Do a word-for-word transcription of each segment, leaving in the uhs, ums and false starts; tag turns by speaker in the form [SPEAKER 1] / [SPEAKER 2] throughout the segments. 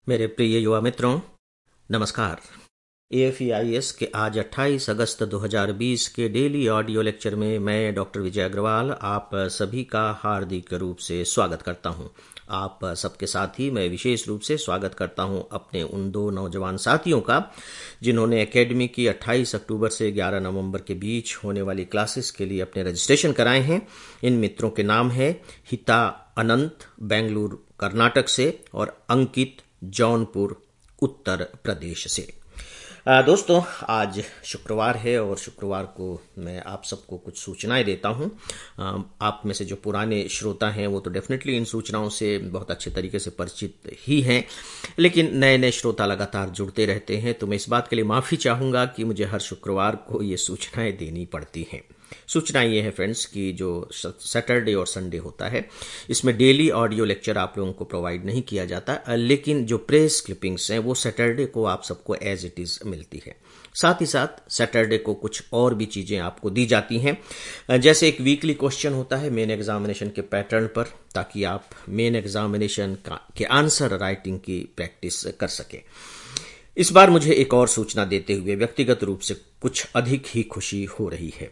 [SPEAKER 1] मेरे प्रिय युवा मित्रों, नमस्कार। A F E I S के आज अट्ठाईस अगस्त दो हज़ार बीस के डेली ऑडियो लेक्चर में मैं डॉक्टर विजय अग्रवाल आप सभी का हार्दिक रूप से स्वागत करता हूं। आप सबके साथ ही मैं विशेष रूप से स्वागत करता हूं अपने उन दो नौजवान साथियों का जिन्होंने एकेडमी की अट्ठाईस अक्टूबर से ग्यारह नवंबर के बीच होने वाली क्लासेस के लिए अपने रजिस्ट्रेशन कराए हैं। इन मित्रों के नाम है हिता अनंत, बेंगलुरु कर्नाटक से, और अंकित जौनपुर उत्तर प्रदेश से। आ, दोस्तों, आज शुक्रवार है और शुक्रवार को मैं आप सबको कुछ सूचनाएं देता हूं। आ, आप में से जो पुराने श्रोता हैं वो तो डेफिनेटली इन सूचनाओं से बहुत अच्छे तरीके से परिचित ही हैं, लेकिन नए नए श्रोता लगातार जुड़ते रहते हैं, तो मैं इस बात के लिए माफ़ी चाहूँगा कि मुझे हर शुक्रवार को ये सूचनाएं देनी पड़ती हैं। सूचना ये है फ्रेंड्स कि जो सैटरडे और संडे होता है इसमें डेली ऑडियो लेक्चर आप लोगों को प्रोवाइड नहीं किया जाता, लेकिन जो प्रेस क्लिपिंग्स हैं वो सैटरडे को आप सबको एज इट इज़ मिलती है। साथ ही साथ सैटरडे को कुछ और भी चीज़ें आपको दी जाती हैं, जैसे एक वीकली क्वेश्चन होता है मेन एग्जामिनेशन के पैटर्न पर, ताकि आप मेन एग्जामिनेशन के आंसर राइटिंग की प्रैक्टिस कर सकें। इस बार मुझे एक और सूचना देते हुए व्यक्तिगत रूप से कुछ अधिक ही खुशी हो रही है।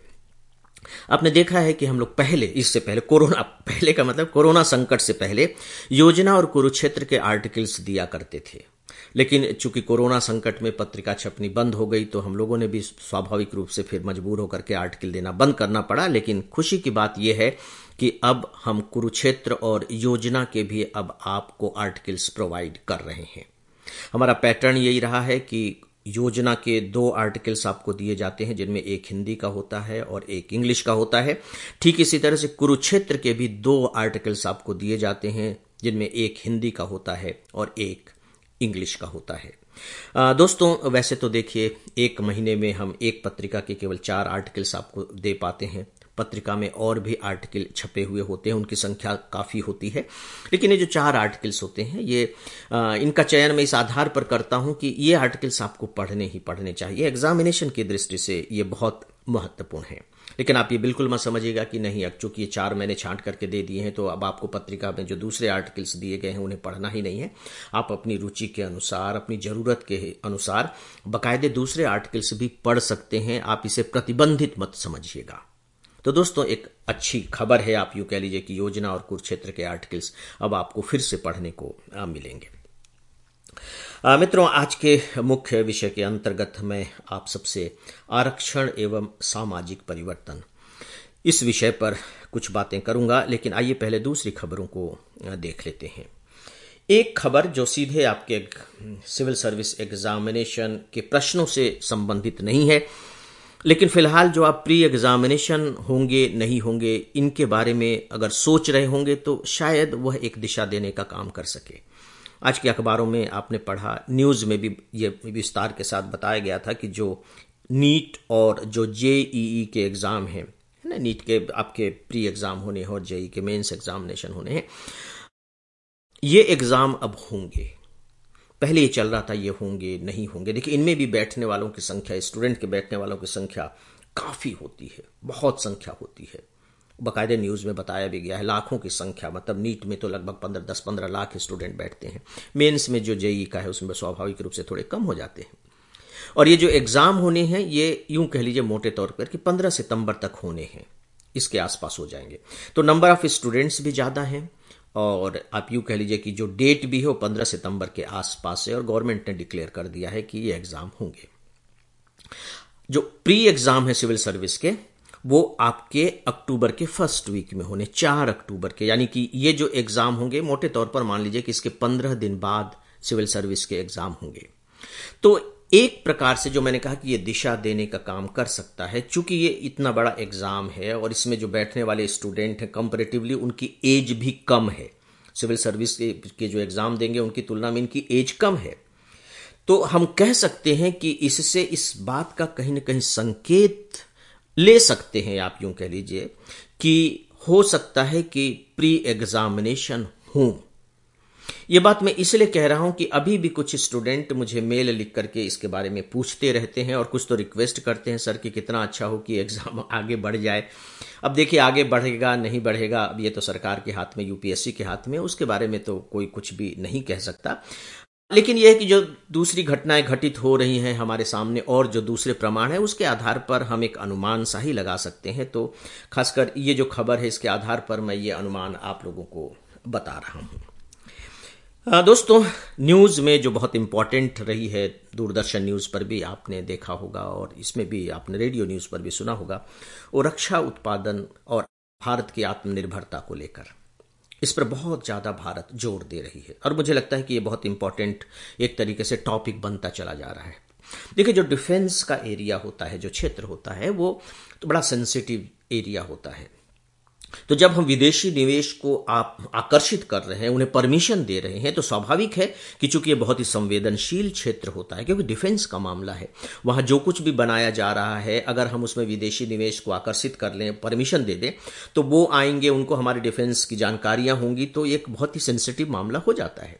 [SPEAKER 1] आपने देखा है कि हम लोग पहले, इससे पहले कोरोना, पहले का मतलब कोरोना संकट से पहले योजना और कुरुक्षेत्र के आर्टिकल्स दिया करते थे, लेकिन चूंकि कोरोना संकट में पत्रिका छपनी बंद हो गई तो हम लोगों ने भी स्वाभाविक रूप से फिर मजबूर होकर के आर्टिकल देना बंद करना पड़ा। लेकिन खुशी की बात यह है कि अब हम कुरुक्षेत्र और योजना के भी अब आपको आर्टिकल्स प्रोवाइड कर रहे हैं। हमारा पैटर्न यही रहा है कि योजना के दो आर्टिकल्स आपको दिए जाते हैं, जिनमें एक हिंदी का होता है और एक इंग्लिश का होता है। ठीक इसी तरह से कुरुक्षेत्र के भी दो आर्टिकल्स आपको दिए जाते हैं, जिनमें एक हिंदी का होता है और एक इंग्लिश का होता है। आ, दोस्तों, वैसे तो देखिए एक महीने में हम एक पत्रिका के केवल चार आर्टिकल्स आपको दे पाते हैं। पत्रिका में और भी आर्टिकल छपे हुए होते हैं, उनकी संख्या काफ़ी होती है, लेकिन ये जो चार आर्टिकल्स होते हैं ये आ, इनका चयन मैं इस आधार पर करता हूं कि ये आर्टिकल्स आपको पढ़ने ही पढ़ने चाहिए। एग्जामिनेशन की दृष्टि से ये बहुत महत्वपूर्ण है। लेकिन आप ये बिल्कुल मत समझिएगा कि नहीं, अब चूंकि ये चार मैंने छांट करके दे दिए हैं तो अब आपको पत्रिका में जो दूसरे आर्टिकल्स दिए गए हैं उन्हें पढ़ना ही नहीं है। आप अपनी रुचि के अनुसार, अपनी ज़रूरत के अनुसार बाकायदे दूसरे आर्टिकल्स भी पढ़ सकते हैं। आप इसे प्रतिबंधित मत समझिएगा। तो दोस्तों, एक अच्छी खबर है, आप यूँ कह लीजिए कि योजना और कुरुक्षेत्र के आर्टिकल्स अब आपको फिर से पढ़ने को मिलेंगे। आ, मित्रों, आज के मुख्य विषय के अंतर्गत मैं आप सबसे आरक्षण एवं सामाजिक परिवर्तन इस विषय पर कुछ बातें करूंगा, लेकिन आइए पहले दूसरी खबरों को देख लेते हैं। एक खबर जो सीधे आपके सिविल सर्विस एग्जामिनेशन के प्रश्नों से संबंधित नहीं है, लेकिन फिलहाल जो आप प्री एग्जामिनेशन होंगे नहीं होंगे इनके बारे में अगर सोच रहे होंगे तो शायद वह एक दिशा देने का काम कर सके। आज के अखबारों में आपने पढ़ा, न्यूज़ में भी ये विस्तार के साथ बताया गया था कि जो नीट और जो जे ई ई के एग्ज़ाम हैं ना, नीट के आपके प्री एग्ज़ाम होने हैं और जे ई ई के मेंस एग्जामिनेशन होने हैं, ये एग्ज़ाम अब होंगे। पहले ये चल रहा था ये होंगे नहीं होंगे। देखिए, इनमें भी बैठने वालों की संख्या, स्टूडेंट के बैठने वालों की संख्या काफ़ी होती है, बहुत संख्या होती है। बाकायदे न्यूज़ में बताया भी गया है, लाखों की संख्या। मतलब नीट में तो लगभग पंद्रह दस पंद्रह लाख स्टूडेंट बैठते हैं। मेंस में जो जेई का है उसमें स्वाभाविक रूप से थोड़े कम हो जाते हैं। और ये जो एग्ज़ाम होने हैं ये यूं कह लीजिए मोटे तौर पर कि पंद्रह सितंबर तक होने हैं, इसके आसपास हो जाएंगे। तो नंबर ऑफ स्टूडेंट्स भी ज़्यादा हैं और आप यूँ कह लीजिए कि जो डेट भी है वो पंद्रह सितंबर के आसपास है, और गवर्नमेंट ने डिक्लेयर कर दिया है कि ये एग्ज़ाम होंगे। जो प्री एग्ज़ाम है सिविल सर्विस के वो आपके अक्टूबर के फर्स्ट वीक में होने, चार अक्टूबर के, यानी कि ये जो एग्ज़ाम होंगे मोटे तौर पर मान लीजिए कि इसके पंद्रह दिन बाद सिविल सर्विस के एग्ज़ाम होंगे। तो एक प्रकार से जो मैंने कहा कि ये दिशा देने का काम कर सकता है, चूंकि ये इतना बड़ा एग्जाम है और इसमें जो बैठने वाले स्टूडेंट हैं कंपैरेटिवली उनकी एज भी कम है। सिविल सर्विस के जो एग्जाम देंगे उनकी तुलना में इनकी एज कम है। तो हम कह सकते हैं कि इससे इस बात का कहीं ना कहीं संकेत ले सकते हैं, आप यूं कह लीजिए कि हो सकता है कि प्री एग्जामिनेशन हो। ये बात मैं इसलिए कह रहा हूं कि अभी भी कुछ स्टूडेंट मुझे मेल लिख करके इसके बारे में पूछते रहते हैं और कुछ तो रिक्वेस्ट करते हैं सर कि कितना अच्छा हो कि एग्जाम आगे बढ़ जाए। अब देखिए, आगे बढ़ेगा नहीं बढ़ेगा अब ये तो सरकार के हाथ में, यूपीएससी के हाथ में, उसके बारे में तो कोई कुछ भी नहीं कह सकता। लेकिन यह है कि जो दूसरी घटनाएं घटित हो रही हैं हमारे सामने और जो दूसरे प्रमाण है उसके आधार पर हम एक अनुमान सा ही लगा सकते हैं। तो खासकर ये जो खबर है इसके आधार पर मैं ये अनुमान आप लोगों को बता रहा हूं। आ, दोस्तों, न्यूज़ में जो बहुत इंपॉर्टेंट रही है, दूरदर्शन न्यूज़ पर भी आपने देखा होगा और इसमें भी आपने रेडियो न्यूज़ पर भी सुना होगा, वो रक्षा उत्पादन और भारत की आत्मनिर्भरता को लेकर इस पर बहुत ज़्यादा भारत जोर दे रही है। और मुझे लगता है कि ये बहुत इंपॉर्टेंट एक तरीके से टॉपिक बनता चला जा रहा है। देखिए, जो डिफेंस का एरिया होता है, जो क्षेत्र होता है, वो तो बड़ा सेंसिटिव एरिया होता है। तो जब हम विदेशी निवेश को आप आकर्षित कर रहे हैं, उन्हें परमिशन दे रहे हैं, तो स्वाभाविक है कि चूंकि ये बहुत ही संवेदनशील क्षेत्र होता है, क्योंकि डिफेंस का मामला है, वहां जो कुछ भी बनाया जा रहा है, अगर हम उसमें विदेशी निवेश को आकर्षित कर लें, परमिशन दे दें, तो वो आएंगे, उनको हमारे डिफेंस की जानकारियां होंगी, तो एक बहुत ही सेंसिटिव मामला हो जाता है।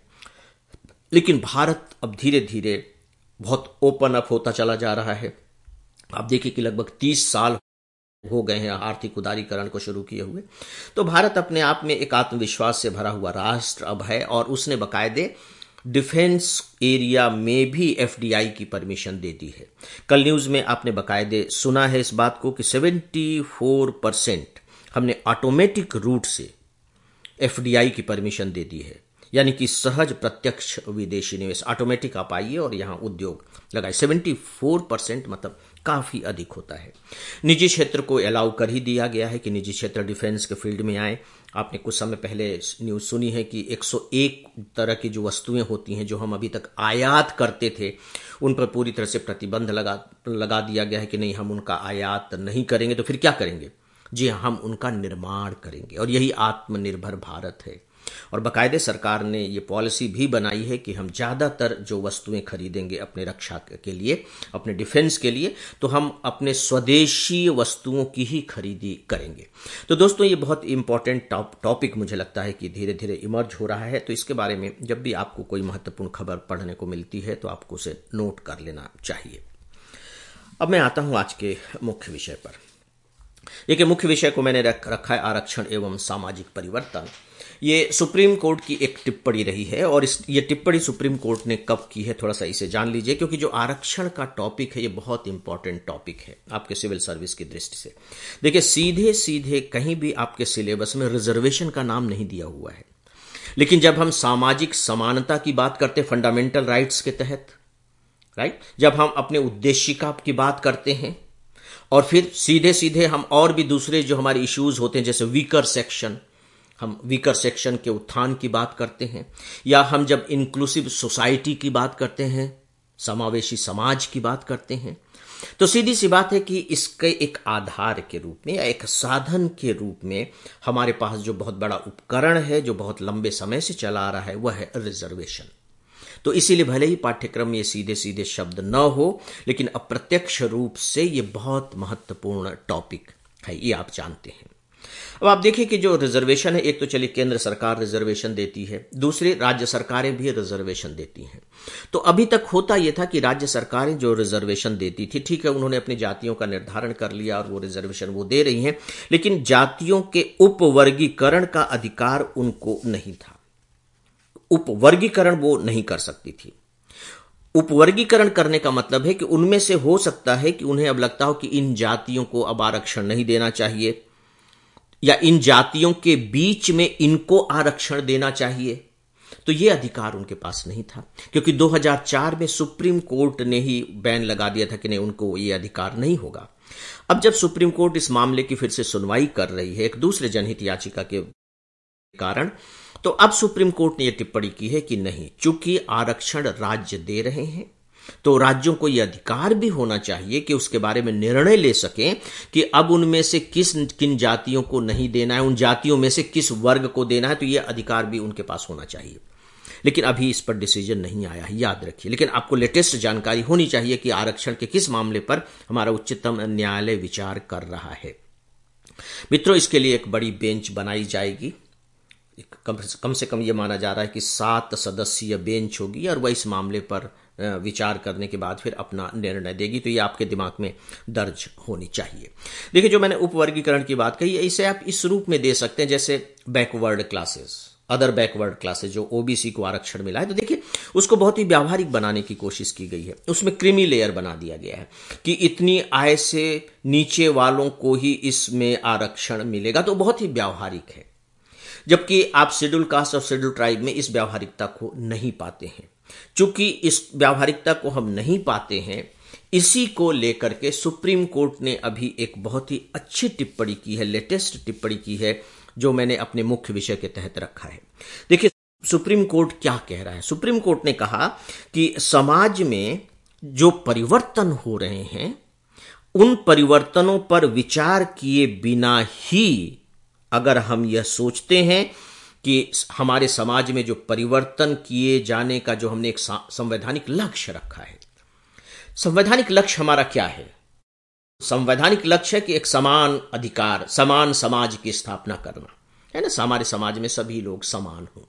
[SPEAKER 1] लेकिन भारत अब धीरे धीरे बहुत ओपन अप होता चला जा रहा है। आप देखिए कि लगभग तीस साल हो गए हैं आर्थिक उदारीकरण को शुरू किए हुए। तो भारत अपने आप में एक आत्मविश्वास से भरा हुआ राष्ट्र अब है और उसने बकायदे डिफेंस एरिया में भी एफडीआई की परमिशन दे दी है। कल न्यूज में आपने बकायदे सुना है इस बात को कि चौहत्तर परसेंट हमने ऑटोमेटिक रूट से एफडीआई की परमिशन दे दी है, यानी कि सहज प्रत्यक्ष विदेशी निवेश। ऑटोमेटिक आप आइए और यहां उद्योग लगाए। चौहत्तर परसेंट मतलब काफी अधिक होता है। निजी क्षेत्र को अलाउ कर ही दिया गया है कि निजी क्षेत्र डिफेंस के फील्ड में आए। आपने कुछ समय पहले न्यूज सुनी है कि एक सौ एक तरह की जो वस्तुएं होती हैं जो हम अभी तक आयात करते थे, उन पर पूरी तरह से प्रतिबंध लगा लगा दिया गया है कि नहीं, हम उनका आयात नहीं करेंगे। तो फिर क्या करेंगे? जी हाँ, हम उनका निर्माण करेंगे। और यही आत्मनिर्भर भारत है। और बाकायदे सरकार ने ये पॉलिसी भी बनाई है कि हम ज़्यादातर जो वस्तुएं खरीदेंगे अपने रक्षा के लिए, अपने डिफेंस के लिए, तो हम अपने स्वदेशी वस्तुओं की ही खरीदी करेंगे। तो दोस्तों, ये बहुत इंपॉर्टेंट टॉपिक मुझे लगता है कि धीरे धीरे इमर्ज हो रहा है। तो इसके बारे में जब भी आपको कोई महत्वपूर्ण खबर पढ़ने को मिलती है तो आपको उसे नोट कर लेना चाहिए। अब मैं आता हूं आज के मुख्य विषय पर। देखिए, मुख्य विषय को मैंने रख, रखा है आरक्षण एवं सामाजिक परिवर्तन। ये सुप्रीम कोर्ट की एक टिप्पणी रही है और इस ये टिप्पणी सुप्रीम कोर्ट ने कब की है, थोड़ा सा इसे जान लीजिए, क्योंकि जो आरक्षण का टॉपिक है ये बहुत इंपॉर्टेंट टॉपिक है आपके सिविल सर्विस की दृष्टि से। देखिए, सीधे सीधे कहीं भी आपके सिलेबस में रिजर्वेशन का नाम नहीं दिया हुआ है, लेकिन जब हम सामाजिक समानता की बात करते हैं फंडामेंटल राइट्स के तहत, राइट, जब हम अपने उद्देशिका की बात करते हैं और फिर सीधे सीधे हम और भी दूसरे जो हमारे इश्यूज होते हैं, जैसे वीकर सेक्शन, हम वीकर सेक्शन के उत्थान की बात करते हैं, या हम जब इंक्लूसिव सोसाइटी की बात करते हैं, समावेशी समाज की बात करते हैं, तो सीधी सी बात है कि इसके एक आधार के रूप में या एक साधन के रूप में हमारे पास जो बहुत बड़ा उपकरण है, जो बहुत लंबे समय से चला आ रहा है, वह है रिजर्वेशन। तो इसीलिए भले ही पाठ्यक्रम में सीधे सीधे शब्द न हो, लेकिन अप्रत्यक्ष रूप से ये बहुत महत्वपूर्ण टॉपिक है, ये आप जानते हैं। अब आप देखिए कि जो रिजर्वेशन है, एक तो चलिए केंद्र सरकार रिजर्वेशन देती है, दूसरी राज्य सरकारें भी रिजर्वेशन देती हैं। तो अभी तक होता यह था कि राज्य सरकारें जो रिजर्वेशन देती थी, ठीक है, उन्होंने अपनी जातियों का निर्धारण कर लिया और वो रिजर्वेशन वो दे रही हैं, लेकिन जातियों के उपवर्गीकरण का अधिकार उनको नहीं था। उपवर्गीकरण वो नहीं कर सकती थी। उपवर्गीकरण करने का मतलब है कि उनमें से हो सकता है कि उन्हें अब लगता हो कि इन जातियों को अब आरक्षण नहीं देना चाहिए, या इन जातियों के बीच में इनको आरक्षण देना चाहिए। तो यह अधिकार उनके पास नहीं था, क्योंकि दो हज़ार चार में सुप्रीम कोर्ट ने ही बैन लगा दिया था कि नहीं, उनको यह अधिकार नहीं होगा। अब जब सुप्रीम कोर्ट इस मामले की फिर से सुनवाई कर रही है एक दूसरे जनहित याचिका के कारण, तो अब सुप्रीम कोर्ट ने यह टिप्पणी की है कि नहीं, चूंकि आरक्षण राज्य दे रहे हैं, तो राज्यों को यह अधिकार भी होना चाहिए कि उसके बारे में निर्णय ले सकें कि अब उनमें से किस किन जातियों को नहीं देना है, उन जातियों में से किस वर्ग को देना है, तो यह अधिकार भी उनके पास होना चाहिए। लेकिन अभी इस पर डिसीजन नहीं आया है, याद रखिए। लेकिन आपको लेटेस्ट जानकारी होनी चाहिए कि आरक्षण के किस मामले पर हमारा उच्चतम न्यायालय विचार कर रहा है। मित्रों, इसके लिए एक बड़ी बेंच बनाई जाएगी। कम, कम से कम यह माना जा रहा है कि सात सदस्यीय बेंच होगी और वह इस मामले पर विचार करने के बाद फिर अपना निर्णय देगी। तो ये आपके दिमाग में दर्ज होनी चाहिए। देखिए, जो मैंने उपवर्गीकरण की बात कही, इसे आप इस रूप में दे सकते हैं, जैसे backward classes, other backward classes, जो ओबीसी को आरक्षण मिला है। तो देखिए, उसको बहुत ही व्यावहारिक बनाने की कोशिश की गई है। उसमें क्रीमी लेयर बना दिया गया है कि इतनी आय से नीचे वालों को ही इसमें आरक्षण मिलेगा, तो बहुत ही व्यावहारिक है। जबकि आप शेड्यूल कास्ट और शेड्यूल ट्राइब में इस व्यावहारिकता को नहीं पाते हैं। चूंकि इस व्यावहारिकता को हम नहीं पाते हैं, इसी को लेकर के सुप्रीम कोर्ट ने अभी एक बहुत ही अच्छी टिप्पणी की है, लेटेस्ट टिप्पणी की है, जो मैंने अपने मुख्य विषय के तहत रखा है। देखिए सुप्रीम कोर्ट क्या कह रहा है। सुप्रीम कोर्ट ने कहा कि समाज में जो परिवर्तन हो रहे हैं, उन परिवर्तनों पर विचार किए बिना ही अगर हम यह सोचते हैं कि हमारे समाज में जो परिवर्तन किए जाने का जो हमने एक संवैधानिक लक्ष्य रखा है, संवैधानिक लक्ष्य हमारा क्या है? संवैधानिक लक्ष्य है कि एक समान अधिकार, समान समाज की स्थापना करना है ना। हमारे समाज में सभी लोग समान हों।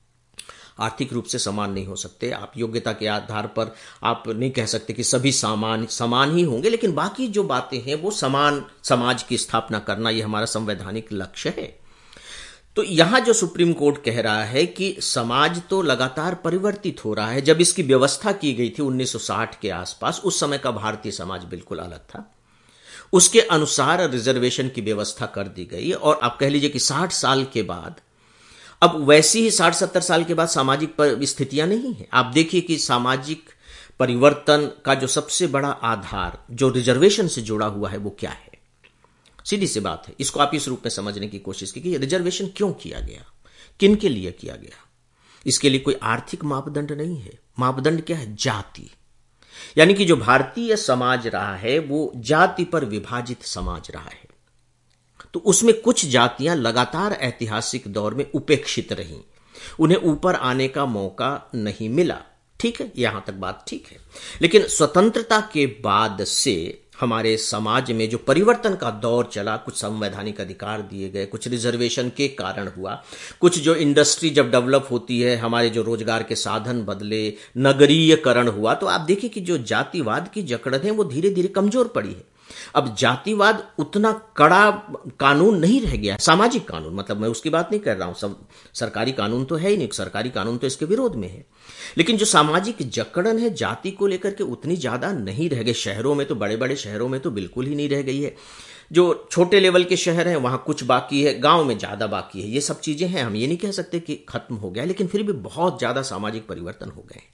[SPEAKER 1] आर्थिक रूप से समान नहीं हो सकते, आप योग्यता के आधार पर आप नहीं कह सकते कि सभी समान समान ही होंगे, लेकिन बाकी जो बातें हैं वो समान समाज की स्थापना करना, ये हमारा संवैधानिक लक्ष्य है। तो यहां जो सुप्रीम कोर्ट कह रहा है कि समाज तो लगातार परिवर्तित हो रहा है। जब इसकी व्यवस्था की गई थी उन्नीस सौ साठ के आसपास, उस समय का भारतीय समाज बिल्कुल अलग था। उसके अनुसार रिजर्वेशन की व्यवस्था कर दी गई और आप कह लीजिए कि साठ साल के बाद, अब वैसी ही साठ सत्तर साल के बाद सामाजिक स्थितियां नहीं है। आप देखिए कि सामाजिक परिवर्तन का जो सबसे बड़ा आधार जो रिजर्वेशन से जुड़ा हुआ है वो क्या है। सीधी सी बात है, इसको आप इस रूप में समझने की कोशिश की कि रिजर्वेशन क्यों किया गया, किन के लिए किया गया। इसके लिए कोई आर्थिक मापदंड नहीं है। मापदंड क्या है? जाति। यानी कि जो भारतीय समाज रहा है वो जाति पर विभाजित समाज रहा है। तो उसमें कुछ जातियां लगातार ऐतिहासिक दौर में उपेक्षित रहीं, उन्हें ऊपर आने का मौका नहीं मिला। ठीक है, यहां तक बात ठीक है। लेकिन स्वतंत्रता के बाद से हमारे समाज में जो परिवर्तन का दौर चला, कुछ संवैधानिक अधिकार दिए गए, कुछ रिजर्वेशन के कारण हुआ, कुछ जो इंडस्ट्री जब डेवलप होती है, हमारे जो रोजगार के साधन बदले, नगरीयकरण हुआ, तो आप देखिए कि जो जातिवाद की जकड़ है वो धीरे धीरे कमजोर पड़ी है। अब जातिवाद उतना कड़ा कानून नहीं रह गया, सामाजिक कानून, मतलब मैं उसकी बात नहीं कर रहा हूं, सब सरकारी कानून तो है ही नहीं, सरकारी कानून तो इसके विरोध में है। लेकिन जो सामाजिक जकड़न है जाति को लेकर के उतनी ज्यादा नहीं रह गई। शहरों में तो, बड़े बड़े शहरों में तो बिल्कुल ही नहीं रह गई है। जो छोटे लेवल के शहर हैं वहां कुछ बाकी है, गांव में ज्यादा बाकी है। ये सब चीजें हैं, हम ये नहीं कह सकते कि खत्म हो गया, लेकिन फिर भी बहुत ज्यादा सामाजिक परिवर्तन हो गए।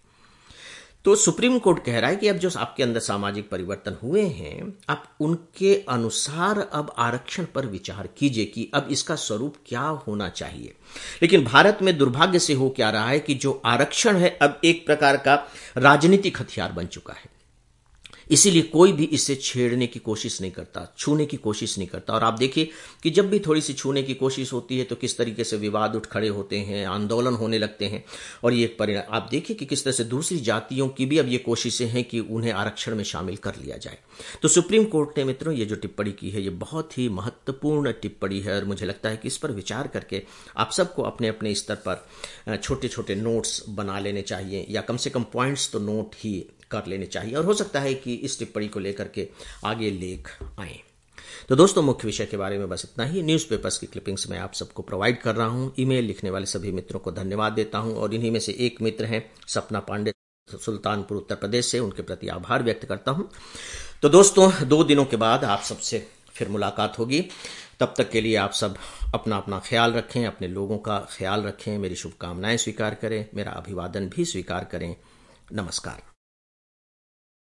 [SPEAKER 1] तो सुप्रीम कोर्ट कह रहा है कि अब जो आपके अंदर सामाजिक परिवर्तन हुए हैं, आप उनके अनुसार अब आरक्षण पर विचार कीजिए कि अब इसका स्वरूप क्या होना चाहिए। लेकिन भारत में दुर्भाग्य से हो क्या रहा है कि जो आरक्षण है अब एक प्रकार का राजनीतिक हथियार बन चुका है। इसीलिए कोई भी इसे छेड़ने की कोशिश नहीं करता, छूने की कोशिश नहीं करता। और आप देखिए कि जब भी थोड़ी सी छूने की कोशिश होती है तो किस तरीके से विवाद उठ खड़े होते हैं, आंदोलन होने लगते हैं। और ये परिणाम आप देखिए कि किस तरह से दूसरी जातियों की भी अब ये कोशिशें हैं कि उन्हें आरक्षण में शामिल कर लिया जाए। तो सुप्रीम कोर्ट ने मित्रों ये जो टिप्पणी की है ये बहुत ही महत्वपूर्ण टिप्पणी है और मुझे लगता है कि इस पर विचार करके आप सबको अपने अपने स्तर पर छोटे छोटे नोट्स बना लेने चाहिए, या कम से कम पॉइंट्स तो नोट ही कर लेने चाहिए। और हो सकता है कि इस टिप्पणी को लेकर के आगे लेख आए। तो दोस्तों मुख्य विषय के बारे में बस इतना ही। न्यूज़पेपर्स की क्लिपिंग्स मैं आप सबको प्रोवाइड कर रहा हूं। ईमेल लिखने वाले सभी मित्रों को धन्यवाद देता हूं और इन्हीं में से एक मित्र हैं सपना पांडे, सुल्तानपुर उत्तर प्रदेश से, उनके प्रति आभार व्यक्त करता हूं। तो दोस्तों दो दिनों के बाद आप सबसे फिर मुलाकात होगी। तब तक के लिए आप सब अपना अपना ख्याल रखें, अपने लोगों का ख्याल रखें, मेरी शुभकामनाएं स्वीकार करें, मेरा अभिवादन भी स्वीकार करें। नमस्कार।